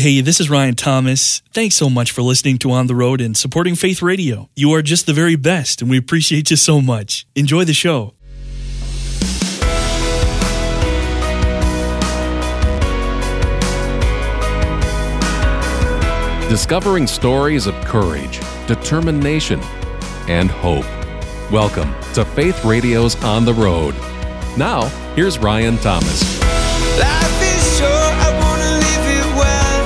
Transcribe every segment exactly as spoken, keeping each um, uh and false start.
Hey, this is Ryan Thomas. Thanks so much for listening to On the Road and supporting Faith Radio. You are just the very best, and we appreciate you so much. Enjoy the show. Discovering stories of courage, determination, and hope. Welcome to Faith Radio's On the Road. Now, here's Ryan Thomas. Life is short, I want to live it well.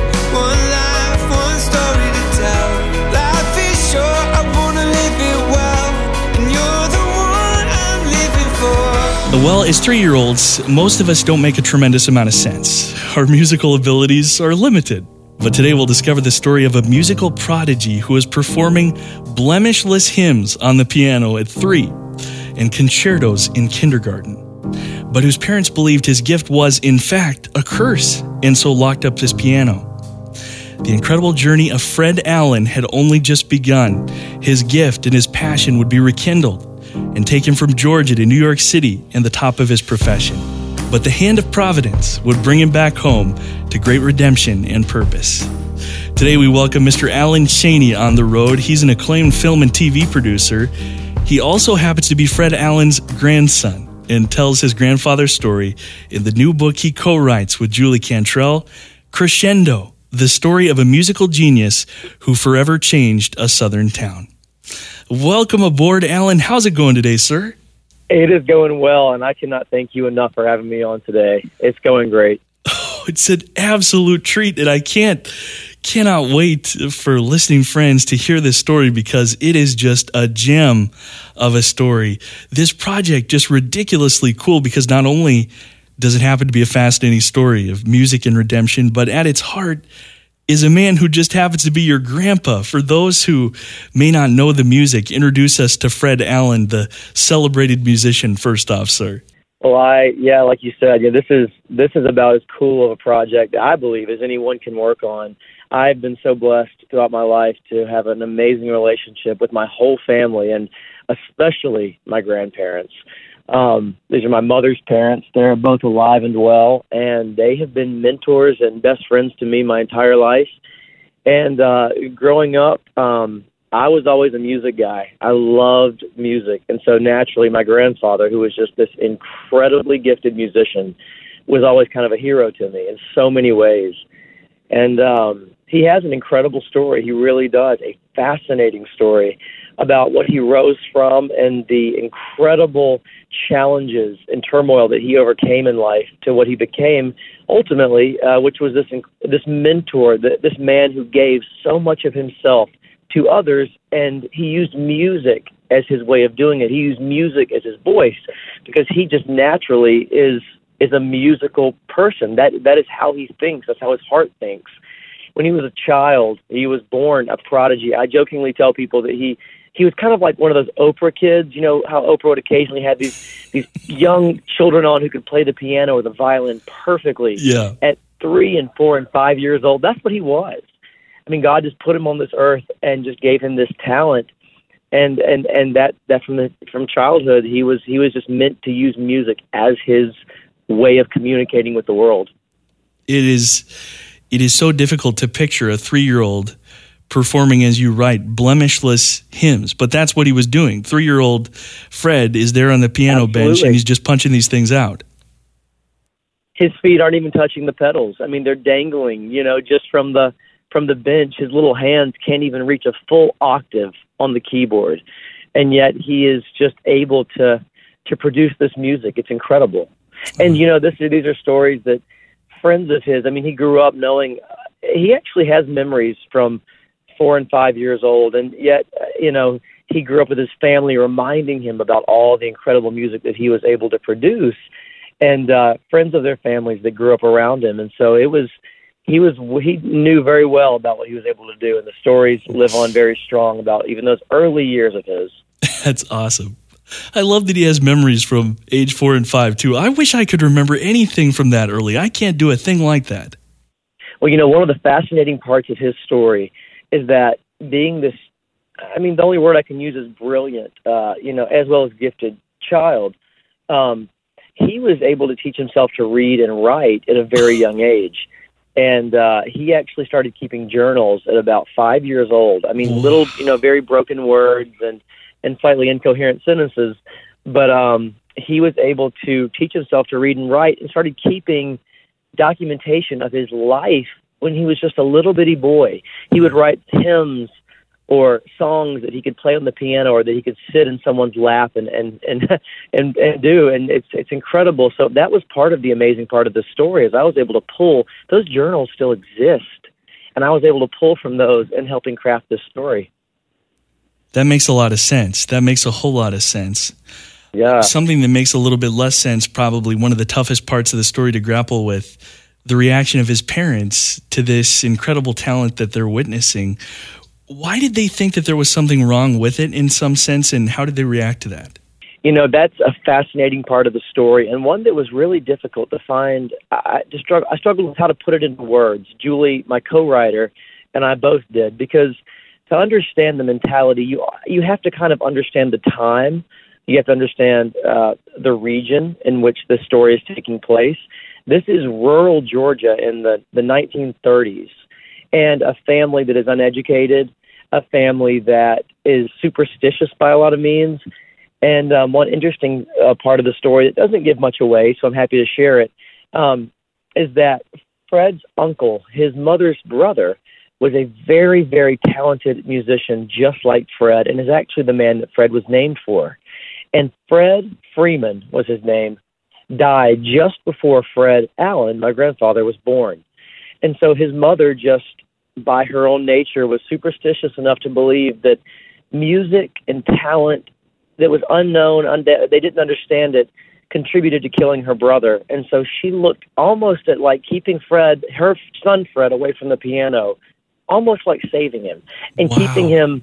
One life, one story to tell. Life is short, I want to live it well. And you're the one I'm living for. Well, as three-year-olds, most of us don't make a tremendous amount of sense. Our musical abilities are limited. But today we'll discover the story of a musical prodigy who was performing blemishless hymns on the piano at three and concertos in kindergarten, but whose parents believed his gift was, in fact, a curse, and so locked up his piano. The incredible journey of Fred Allen had only just begun. His gift and his passion would be rekindled and take him from Georgia to New York City and the top of his profession. But the hand of providence would bring him back home to great redemption and purpose. Today we welcome Mister Alan Shaney on the road. He's an acclaimed film and T V producer. He also happens to be Fred Allen's grandson and tells his grandfather's story in the new book he co-writes with Julie Cantrell, Crescendo, the story of a musical genius who forever changed a southern town. Welcome aboard, Alan. How's it going today, sir? It is going well, and I cannot thank you enough for having me on today. It's going great. Oh, it's an absolute treat, and I can't cannot wait for listening friends to hear this story because it is just a gem of a story. This project just ridiculously cool because not only does it happen to be a fascinating story of music and redemption, but at its heart is a man who just happens to be your grandpa. For those who may not know the music, introduce us to Fred Allen, the celebrated musician, first off, sir. Well, I, yeah, like you said, yeah, this is this is about as cool of a project, I believe, as anyone can work on. I've been so blessed throughout my life to have an amazing relationship with my whole family, and especially my grandparents. Um, these are my mother's parents. They're both alive and well, and they have been mentors and best friends to me my entire life. And uh, growing up, um, I was always a music guy. I loved music. And so naturally, my grandfather, who was just this incredibly gifted musician, was always kind of a hero to me in so many ways. And um, he has an incredible story. He really does, a fascinating story about what he rose from and the incredible challenges and turmoil that he overcame in life to what he became ultimately, uh, which was this this mentor, this man who gave so much of himself to others, and he used music as his way of doing it. He used music as his voice because he just naturally is is a musical person. That that is how he thinks. That's how his heart thinks. When he was a child, he was born a prodigy. I jokingly tell people that he He was kind of like one of those Oprah kids. You know how Oprah would occasionally have these these young children on who could play the piano or the violin perfectly. Yeah. At three and four and five years old, that's what he was. I mean, God just put him on this earth and just gave him this talent, and and and that that from the from childhood he was he was just meant to use music as his way of communicating with the world. It is it is so difficult to picture a three-year-old performing, as you write, blemishless hymns. But that's what he was doing. Three-year-old Fred is there on the piano Absolutely. bench, and he's just punching these things out. His feet aren't even touching the pedals. I mean, they're dangling, you know, just from the from the bench. His little hands can't even reach a full octave on the keyboard. And yet he is just able to to produce this music. It's incredible. And, you know, this these are stories that friends of his, I mean, he grew up knowing, uh, he actually has memories from four and five years old, and yet, uh, you know, he grew up with his family reminding him about all the incredible music that he was able to produce, and uh, friends of their families that grew up around him. And so it was, he was, he knew very well about what he was able to do, and the stories live on very strong about even those early years of his. That's awesome. I love that he has memories from age four and five, too. I wish I could remember anything from that early. I can't do a thing like that. Well, you know, one of the fascinating parts of his story is that being this, I mean, the only word I can use is brilliant, uh, you know, as well as gifted child, um, he was able to teach himself to read and write at a very young age. And uh, he actually started keeping journals at about five years old. I mean, little, you know, very broken words and, and slightly incoherent sentences. But um, he was able to teach himself to read and write and started keeping documentation of his life when he was just a little bitty boy. He would write hymns or songs that he could play on the piano or that he could sit in someone's lap and and and and, and do. And it's it's incredible. So that was part of the amazing part of the story, is I was able to pull, those journals still exist, and I was able to pull from those and helping craft this story. That makes a lot of sense. That makes a whole lot of sense. Yeah. Something that makes a little bit less sense, probably one of the toughest parts of the story to grapple with, the reaction of his parents to this incredible talent that they're witnessing. Why did they think that there was something wrong with it in some sense, and how did they react to that? You know, that's a fascinating part of the story, and one that was really difficult to find. I, just strugg- I struggled with how to put it into words. Julie, my co-writer, and I both did, because to understand the mentality, you you have to kind of understand the time. You have to understand uh, the region in which this story is taking place. This is rural Georgia in the, the nineteen thirties, and a family that is uneducated, a family that is superstitious by a lot of means. And um, one interesting uh, part of the story that doesn't give much away, so I'm happy to share it, um, is that Fred's uncle, his mother's brother, was a very, very talented musician just like Fred, and is actually the man that Fred was named for. And Fred Freeman was his name, died just before Fred Allen, my grandfather, was born. And so his mother, just by her own nature, was superstitious enough to believe that music and talent that was unknown, unde- they didn't understand it, contributed to killing her brother. And so she looked almost at like keeping Fred, her son Fred, away from the piano, almost like saving him, and wow. keeping him,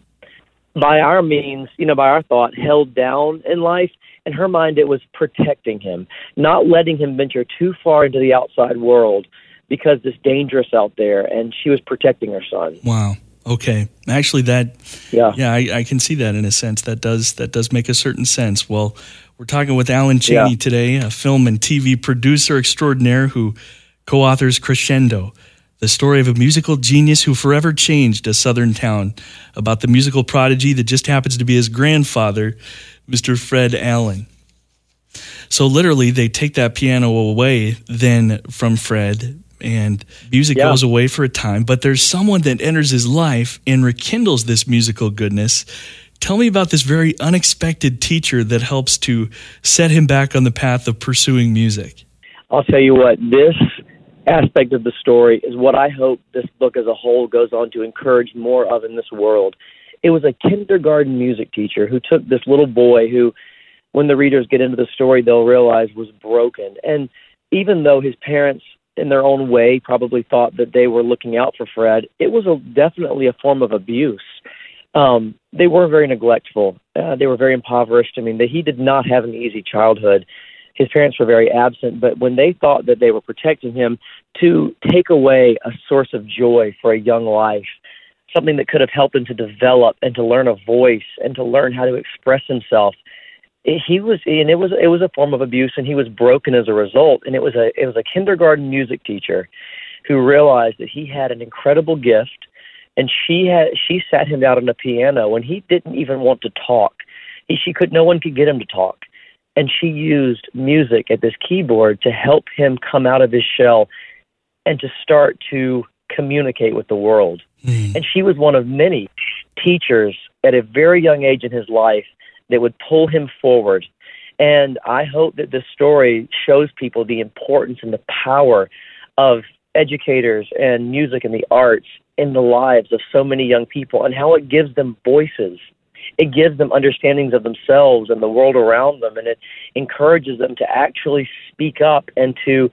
by our means, you know, by our thought, held down in life. In her mind, it was protecting him, not letting him venture too far into the outside world because it's dangerous out there, and she was protecting her son. Wow. Okay. Actually, that, yeah, yeah, I, I can see that in a sense. That does that does make a certain sense. Well, we're talking with Alan Cheney yeah. today, a film and T V producer extraordinaire who co-authors Crescendo, the story of a musical genius who forever changed a southern town, about the musical prodigy that just happens to be his grandfather, Mister Fred Allen. So literally, they take that piano away then from Fred, and music yeah. goes away for a time, but there's someone that enters his life and rekindles this musical goodness. Tell me about this very unexpected teacher that helps to set him back on the path of pursuing music. I'll tell you what, this aspect of the story is what I hope this book as a whole goes on to encourage more of in this world. It was a kindergarten music teacher who took this little boy who, when the readers get into the story, they'll realize was broken. And even though his parents, in their own way, probably thought that they were looking out for Fred, it was a, definitely a form of abuse. Um, they were very neglectful. Uh, they were very impoverished. I mean, they, he did not have an easy childhood. His parents were very absent, but when they thought that they were protecting him, to take away a source of joy for a young life, something that could have helped him to develop and to learn a voice and to learn how to express himself, he was, and it was, it was a form of abuse, and he was broken as a result. And it was a, it was a kindergarten music teacher who realized that he had an incredible gift, and she had, she sat him down on a piano when he didn't even want to talk. He, she could, no one could get him to talk. And she used music at this keyboard to help him come out of his shell and to start to communicate with the world. Mm. And she was one of many teachers at a very young age in his life that would pull him forward. And I hope that this story shows people the importance and the power of educators and music and the arts in the lives of so many young people, and how it gives them voices. It gives them understandings of themselves and the world around them, and it encourages them to actually speak up and to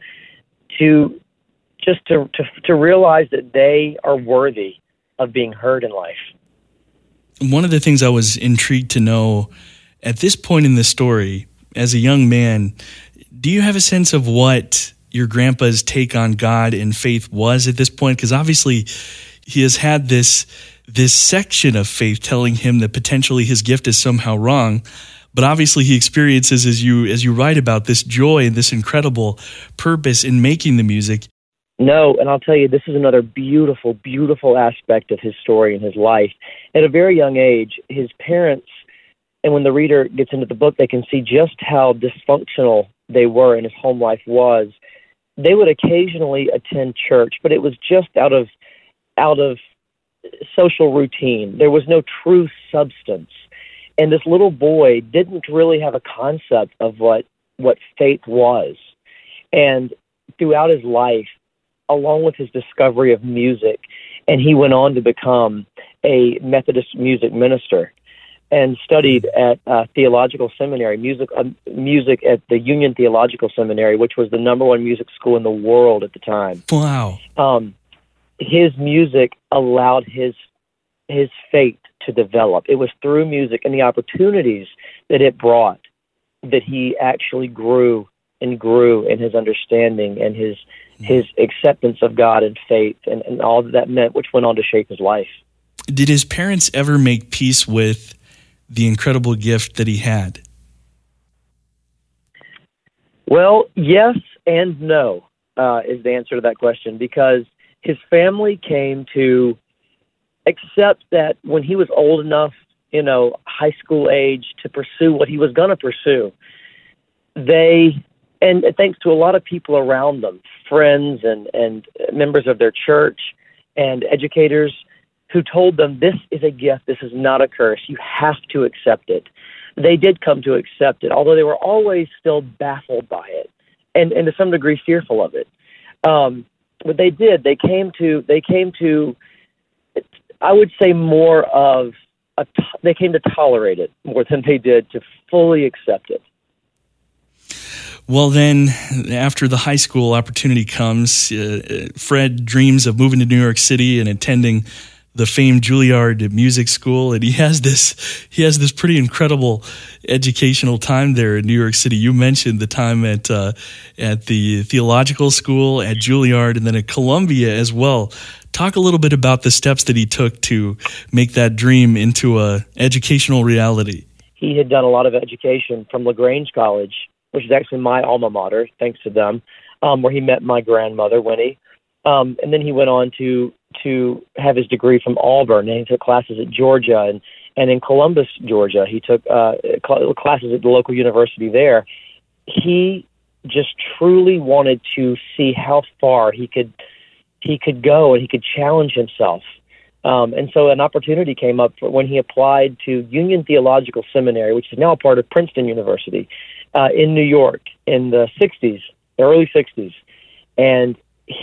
to just to, to, to realize that they are worthy of being heard in life. One of the things I was intrigued to know at this point in the story, as a young man, do you have a sense of what your grandpa's take on God and faith was at this point? Because obviously he has had this this section of faith telling him that potentially his gift is somehow wrong, but obviously he experiences, as you as you write about, this joy and this incredible purpose in making the music. No, and I'll tell you, this is another beautiful, beautiful aspect of his story and his life. At a very young age, his parents, and when the reader gets into the book, they can see just how dysfunctional they were and his home life was. They would occasionally attend church, but it was just out of out of social routine. There was no true substance. And this little boy didn't really have a concept of what, what faith was. And throughout his life, along with his discovery of music, and he went on to become a Methodist music minister and studied at uh, theological seminary, music uh, music at the Union Theological Seminary, which was the number one music school in the world at the time. Wow. Um, his music allowed his his faith to develop. It was through music and the opportunities that it brought that he actually grew and grew in his understanding and his his acceptance of God and faith and, and all that, that meant, which went on to shape his life. Did his parents ever make peace with the incredible gift that he had? Well, yes and no uh, is the answer to that question, because his family came to accept that when he was old enough, you know, high school age, to pursue what he was going to pursue, they, and thanks to a lot of people around them, friends and, and members of their church and educators who told them, this is a gift, this is not a curse, you have to accept it. They did come to accept it, although they were always still baffled by it and, and to some degree fearful of it. Um, but they did. They came to, they came to, I would say more of, a, they came to tolerate it more than they did to fully accept it. Well, then, after the high school opportunity comes, uh, Fred dreams of moving to New York City and attending the famed Juilliard Music School, and he has this he has this pretty incredible educational time there in New York City. You mentioned the time at uh, at the theological school, at Juilliard, and then at Columbia as well. Talk a little bit about the steps that he took to make that dream into a educational reality. He had done a lot of education from LaGrange College, which is actually my alma mater, thanks to them, um, where he met my grandmother, Winnie. Um, and then he went on to to have his degree from Auburn, and he took classes at Georgia, and, and in Columbus, Georgia, he took uh, cl- classes at the local university there. He just truly wanted to see how far he could he could go, and he could challenge himself. Um, and so an opportunity came up for when he applied to Union Theological Seminary, which is now a part of Princeton University, uh, in New York in the sixties, the early sixties. And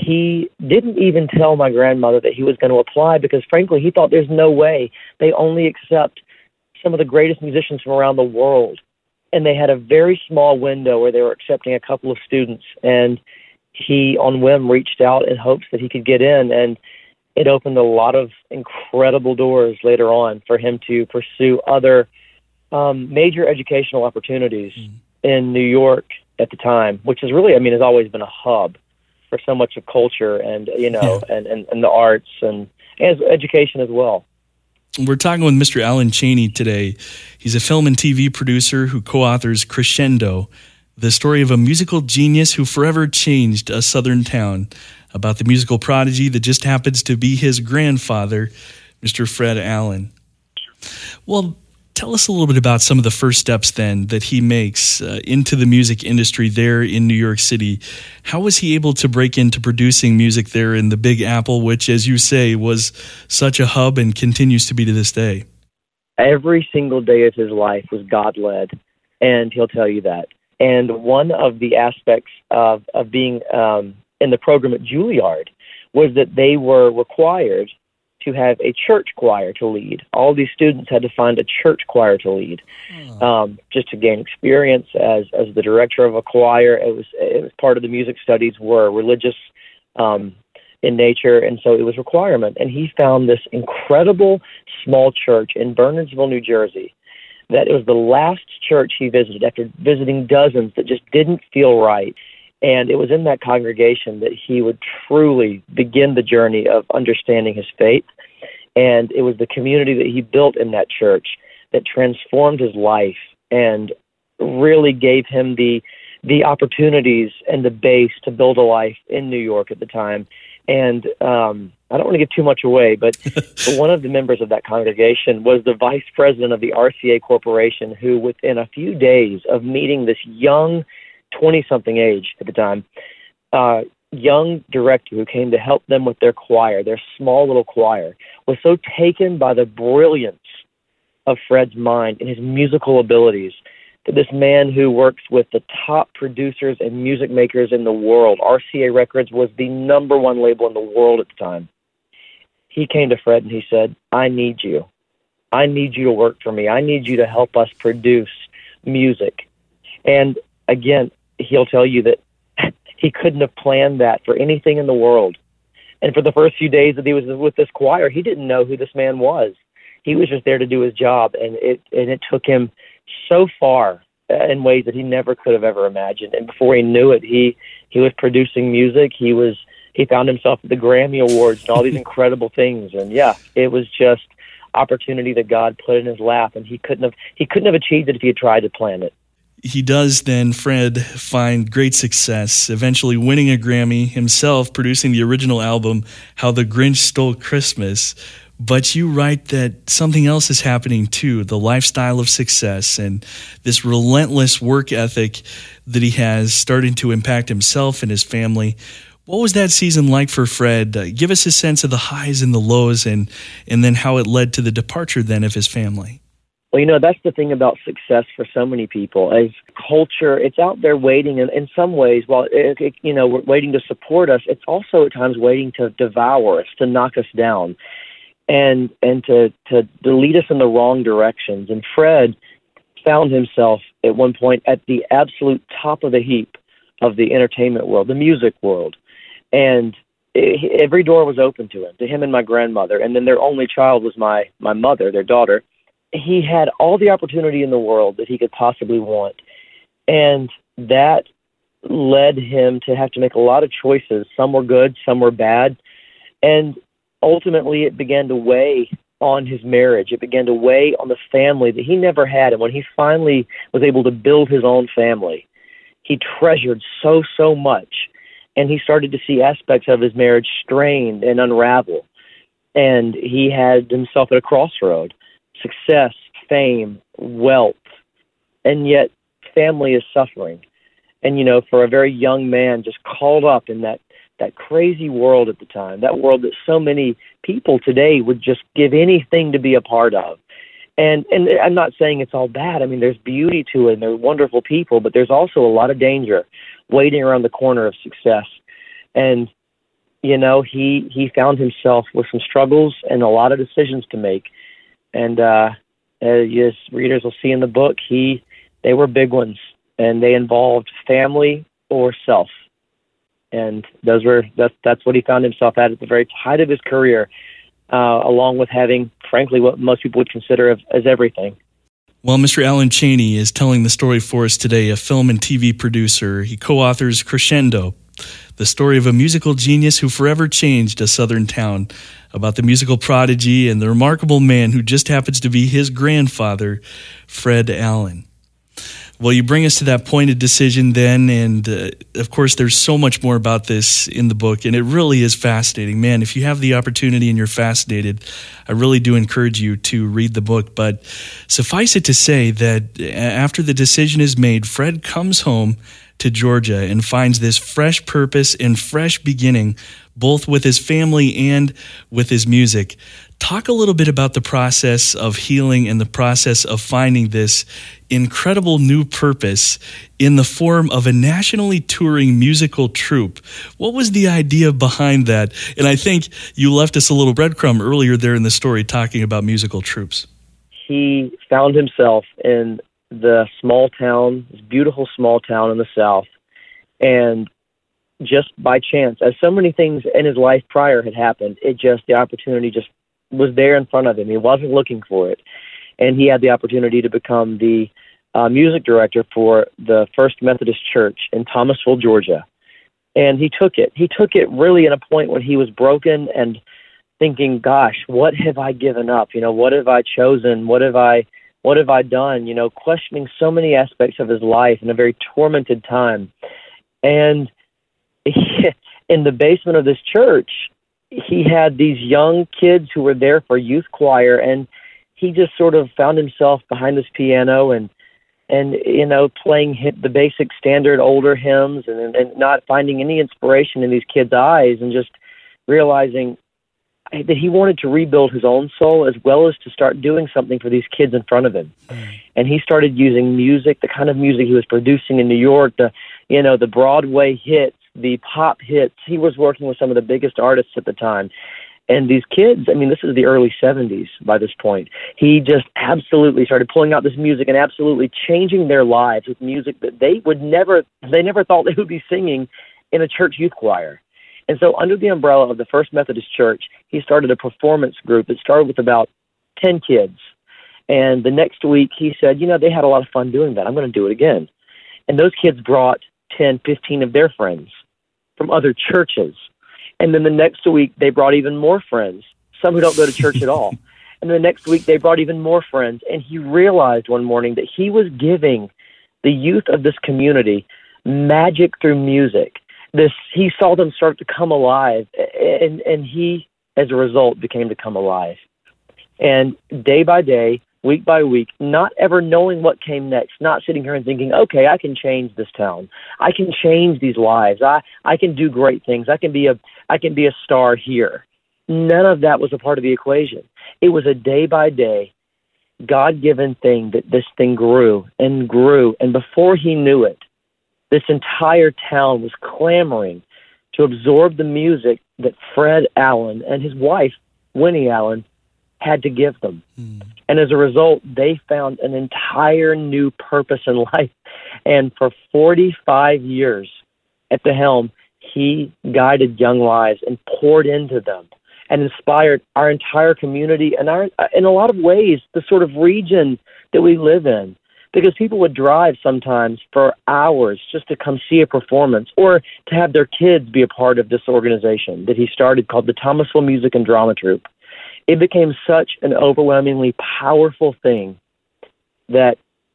he didn't even tell my grandmother that he was going to apply because, frankly, he thought there's no way. They only accept some of the greatest musicians from around the world. And they had a very small window where they were accepting a couple of students. And he, on whim, reached out in hopes that he could get in. And it opened a lot of incredible doors later on for him to pursue other um, major educational opportunities mm. in New York at the time, which is really, I mean, has always been a hub for so much of culture and, you know, yeah. and, and, and the arts and, and education as well. We're talking with Mister Alan Cheney today. He's a film and T V producer who co-authors Crescendo, the story of a musical genius who forever changed a southern town, about the musical prodigy that just happens to be his grandfather, Mister Fred Allen. Well, tell us a little bit about some of the first steps then that he makes uh, into the music industry there in New York City. How was he able to break into producing music there in the Big Apple, which, as you say, was such a hub and continues to be to this day? Every single day of his life was God-led, and he'll tell you that. And one of the aspects of, of being um, in the program at Juilliard was that they were required to have a church choir to lead. All these students had to find a church choir to lead, oh. um, just to gain experience as as the director of a choir. It was it was part of the music studies were religious um, in nature, and so it was a requirement. And he found this incredible small church in Bernardsville, New Jersey, that it was the last church he visited after visiting dozens that just didn't feel right. And it was in that congregation that he would truly begin the journey of understanding his faith. And it was the community that he built in that church that transformed his life and really gave him the the opportunities and the base to build a life in New York at the time. And um, I don't want to give too much away, but one of the members of that congregation was the vice president of the R C A Corporation, who within a few days of meeting this young twenty-something age at the time, uh, young director who came to help them with their choir, their small little choir, was so taken by the brilliance of Fred's mind and his musical abilities that this man who works with the top producers and music makers in the world, R C A Records was the number one label in the world at the time. He came to Fred and he said, I need you. I need you to work for me. I need you to help us produce music. And again, he'll tell you that he couldn't have planned that for anything in the world. And for the first few days that he was with this choir, he didn't know who this man was. He was just there to do his job, and it and it took him so far in ways that he never could have ever imagined. And before he knew it, he he was producing music. He was he found himself at the Grammy Awards and all these incredible things. And yeah, it was just opportunity that God put in his lap, and he couldn't have he couldn't have achieved it if he had tried to plan it. He does then, Fred, find great success, eventually winning a Grammy, himself producing the original album, How the Grinch Stole Christmas. But you write that something else is happening too, the lifestyle of success and this relentless work ethic that he has starting to impact himself and his family. What was that season like for Fred? Uh, give us a sense of the highs and the lows, and, and then how it led to the departure then of his family. Well, you know, that's the thing about success for so many people. As culture, it's out there waiting, and in some ways, while it, it, you know, we're waiting to support us, it's also at times waiting to devour us, to knock us down, and and to, to, to lead us in the wrong directions. And Fred found himself at one point at the absolute top of the heap of the entertainment world, the music world. And it, every door was open to him, to him and my grandmother. And then their only child was my, my mother, their daughter. He had all the opportunity in the world that he could possibly want. And that led him to have to make a lot of choices. Some were good, some were bad. And ultimately, it began to weigh on his marriage. It began to weigh on the family that he never had. And when he finally was able to build his own family, he treasured so, so much. And he started to see aspects of his marriage strained and unravel. And he had himself at a crossroad. Success, fame, wealth, and yet family is suffering. And, you know, for a very young man just caught up in that, that crazy world at the time, that world that so many people today would just give anything to be a part of. And and I'm not saying it's all bad. I mean, there's beauty to it, and they're wonderful people, but there's also a lot of danger waiting around the corner of success. And, you know, he, he found himself with some struggles and a lot of decisions to make. And uh, as readers will see in the book, he they were big ones, and they involved family or self. And those were that's that's what he found himself at at the very height of his career, uh, along with having, frankly, what most people would consider as, as everything. Well, Mister Alan Cheney is telling the story for us today, a film and T V producer. He co-authors Crescendo, the story of a musical genius who forever changed a southern town, about the musical prodigy and the remarkable man who just happens to be his grandfather, Fred Allen. Well, you bring us to that point of decision then, and uh, of course there's so much more about this in the book, and it really is fascinating. Man, if you have the opportunity and you're fascinated, I really do encourage you to read the book. But suffice it to say that after the decision is made, Fred comes home to Georgia and finds this fresh purpose and fresh beginning, both with his family and with his music. Talk a little bit about the process of healing and the process of finding this incredible new purpose in the form of a nationally touring musical troupe. What was the idea behind that? And I think you left us a little breadcrumb earlier there in the story talking about musical troupes. He found himself in the small town, this beautiful small town in the South, and just by chance, as so many things in his life prior had happened, it just, the opportunity just was there in front of him. He wasn't looking for it. And he had the opportunity to become the uh, music director for the First Methodist Church in Thomasville, Georgia. And he took it. He took it really at a point when he was broken and thinking, gosh, what have I given up? You know, what have I chosen? What have I What have I done? You know, questioning so many aspects of his life in a very tormented time. And in the basement of this church, he had these young kids who were there for youth choir, and he just sort of found himself behind this piano and, and you know, playing hit the basic standard older hymns and, and not finding any inspiration in these kids' eyes, and just realizing that he wanted to rebuild his own soul as well as to start doing something for these kids in front of him. Mm. And he started using music, the kind of music he was producing in New York, the, you know, the Broadway hits, the pop hits. He was working with some of the biggest artists at the time. And these kids, I mean, this is the early seventies by this point. He just absolutely started pulling out this music and absolutely changing their lives with music that they would never, they never thought they would be singing in a church youth choir. And so under the umbrella of the First Methodist Church, he started a performance group. It started with about ten kids. And the next week he said, you know, they had a lot of fun doing that. I'm going to do it again. And those kids brought ten, fifteen of their friends from other churches. And then the next week they brought even more friends, some who don't go to church at all. And the next week they brought even more friends. And he realized one morning that he was giving the youth of this community magic through music. This, he saw them start to come alive, and, and he, as a result, became to come alive. And day by day, week by week, not ever knowing what came next, not sitting here and thinking, okay, I can change this town. I can change these lives. I, I can do great things. I can be a, I can be a star here. None of that was a part of the equation. It was a day by day, God-given thing that this thing grew and grew. And before he knew it, this entire town was clamoring to absorb the music that Fred Allen and his wife, Winnie Allen, had to give them. Mm. And as a result, they found an entire new purpose in life. And for forty-five years at the helm, he guided young lives and poured into them and inspired our entire community and our, in a lot of ways, the sort of region that we live in. Because people would drive sometimes for hours just to come see a performance or to have their kids be a part of this organization that he started called the Thomasville Music and Drama Troupe. It became such an overwhelmingly powerful thing that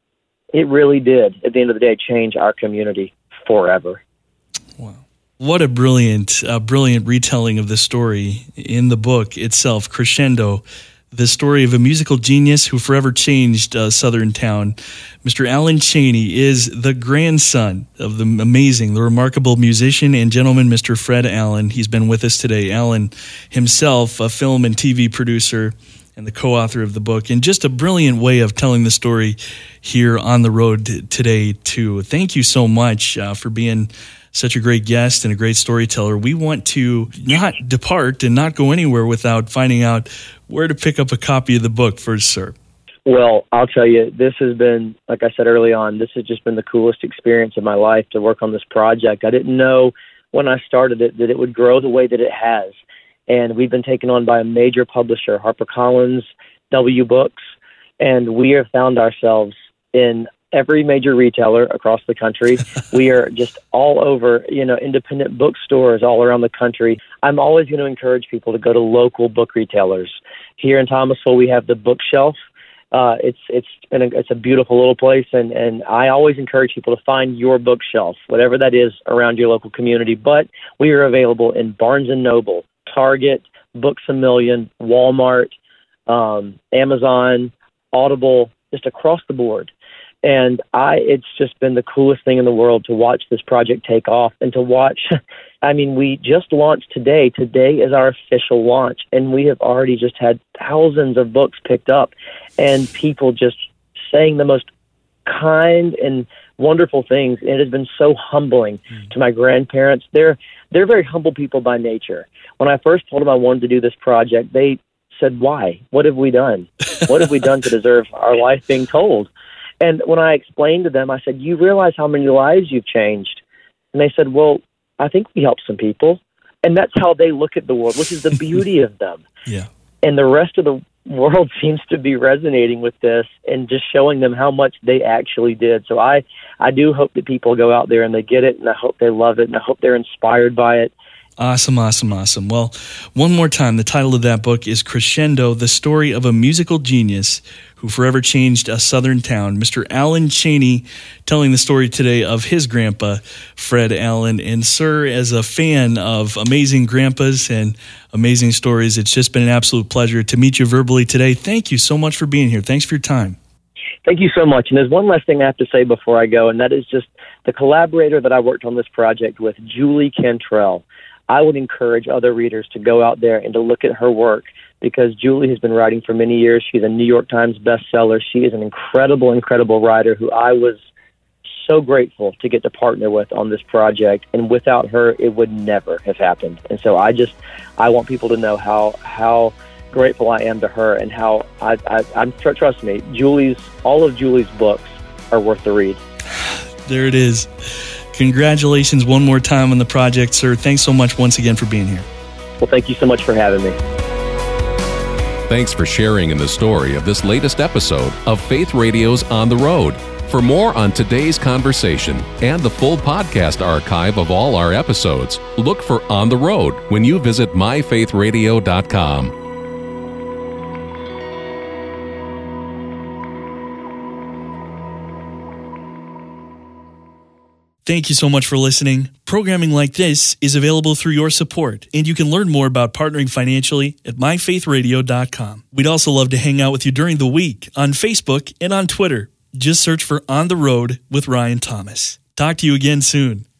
it really did, at the end of the day, change our community forever. Wow. What a brilliant, uh, brilliant retelling of the story in the book itself, Crescendo. The story of a musical genius who forever changed uh, Southern town. Mister Allen Chaney is the grandson of the amazing, the remarkable musician and gentleman, Mister Fred Allen. He's been with us today. Allen himself, a film and T V producer and the co-author of the book, and just a brilliant way of telling the story here on the road today, too. Thank you so much uh, for being such a great guest and a great storyteller. We want to not depart and not go anywhere without finding out where to pick up a copy of the book first, sir. Well, I'll tell you, this has been, like I said early on, this has just been the coolest experience of my life to work on this project. I didn't know when I started it that it would grow the way that it has. And we've been taken on by a major publisher, HarperCollins, W Books, and we have found ourselves in every major retailer across the country. We are just all over, you know, independent bookstores all around the country. I'm always going to encourage people to go to local book retailers. Here in Thomasville, we have the Bookshelf. Uh, it's it's been a, it's a beautiful little place, and, and I always encourage people to find your bookshelf, whatever that is, around your local community. But we are available in Barnes and Noble, Target, Books A Million, Walmart, um, Amazon, Audible, just across the board. And I, it's just been the coolest thing in the world to watch this project take off and to watch. I mean, we just launched today. Today is our official launch, and we have already just had thousands of books picked up and people just saying the most kind and wonderful things. It has been so humbling mm. to my grandparents. They're, they're very humble people by nature. When I first told them I wanted to do this project, they said, why? What have we done? What have we done to deserve our life being told? And when I explained to them, I said, you realize how many lives you've changed? And they said, well, I think we helped some people. And that's how they look at the world, which is the beauty of them. Yeah. And the rest of the world seems to be resonating with this and just showing them how much they actually did. So I, I do hope that people go out there and they get it, and I hope they love it, and I hope they're inspired by it. Awesome, awesome, awesome. Well, one more time, the title of that book is Crescendo, the story of a musical genius who forever changed a southern town. Mister Allen Chaney telling the story today of his grandpa, Fred Allen. And sir, as a fan of amazing grandpas and amazing stories, it's just been an absolute pleasure to meet you verbally today. Thank you so much for being here. Thanks for your time. Thank you so much. And there's one last thing I have to say before I go, and that is just the collaborator that I worked on this project with, Julie Cantrell. I would encourage other readers to go out there and to look at her work, because Julie has been writing for many years. She's a New York Times bestseller. She is an incredible, incredible writer who I was so grateful to get to partner with on this project. And without her, it would never have happened. And so I just, I want people to know how, how grateful I am to her, and how I, I, I'm, trust me, Julie's, all of Julie's books are worth the read. There it is. Congratulations one more time on the project, sir. Thanks so much once again for being here. Well, thank you so much for having me. Thanks for sharing in the story of this latest episode of Faith Radio's On the Road. For more on today's conversation and the full podcast archive of all our episodes, look for On the Road when you visit my faith radio dot com. Thank you so much for listening. Programming like this is available through your support, and you can learn more about partnering financially at my faith radio dot com. We'd also love to hang out with you during the week on Facebook and on Twitter. Just search for On the Road with Ryan Thomas. Talk to you again soon.